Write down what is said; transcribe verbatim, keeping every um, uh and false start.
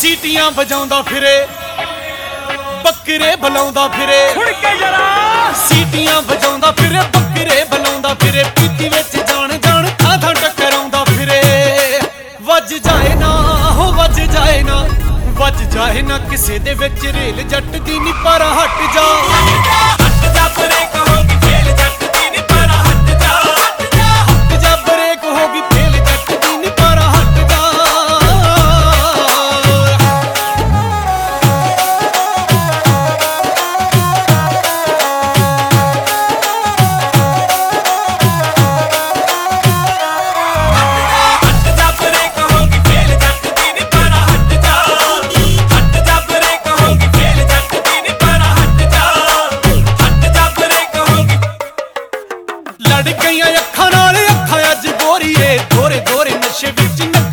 ਸੀਟੀਆਂ ਵਜਾਉਂਦਾ ਫਿਰੇ ਬੱਕਰੇ ਬੁਲਾਉਂਦਾ ਫਿਰੇ ਸੁਣ ਕੇ ਜਰਾ ਸੀਟੀਆਂ ਵਜਾਉਂਦਾ ਫਿਰੇ ਬੱਕਰੇ ਬੁਲਾਉਂਦਾ ਫਿਰੇ ਪੀਤੀ ਵਿੱਚ ਜਾਣ ਜਾਣ ਥਾਂ ਥਾਂ ਟਕਰਾਉਂਦਾ ਫਿਰੇ ਵੱਜ ਜਾਏ ਨਾ ਹੋ ਵੱਜ ਜਾਏ ਨਾ ਵੱਜ ਜਾਏ ਨਾ ਕਿਸੇ ਦੇ ਵਿੱਚ ਰੇਲ ਜੱਟ ਦੀ ਨੀ ਪਰ ਹਟ ਜਾ ਹਟ ਜਾ ਬ੍ਰੇਕ ਹੋ ਗਈ ਫੇਲ ਜੱਟ ਦੀ ਨੀ ਪਰ ਹਟ ਜਾ ਹਟ ਜਾ ਬ੍ਰੇਕ ਹੋ ਗਈ ਫੇਲ ਜੱਟ ਦੀ ਨੀ ਪਰ ਹਟ ਜਾ ਲੜ ਗਈਆਂ ਅੱਖਾਂ ਨਾਲ ਅੱਖਾਂ ਅੱਜ ਗੋਰੀਏ ਦੋਰੇ ਦੋਰੇ ਨਸ਼ੇ ਵਿੱਚ